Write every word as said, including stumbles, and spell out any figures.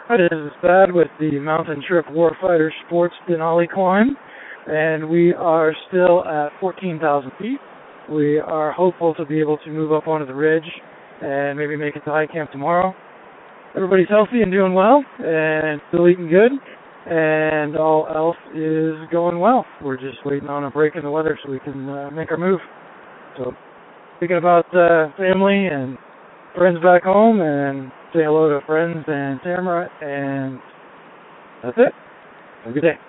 This is Thad with the Mountain Trip Warfighter Sports Denali Climb, and we are still at fourteen thousand feet. We are hopeful to be able to move up onto the ridge and maybe make it to high camp tomorrow. Everybody's healthy and doing well, and still eating good, and all else is going well. We're just waiting on a break in the weather so we can uh, make our move. So, thinking about uh, family and friends back home, and say hello to friends and Tamara, and that's it. Have a good day.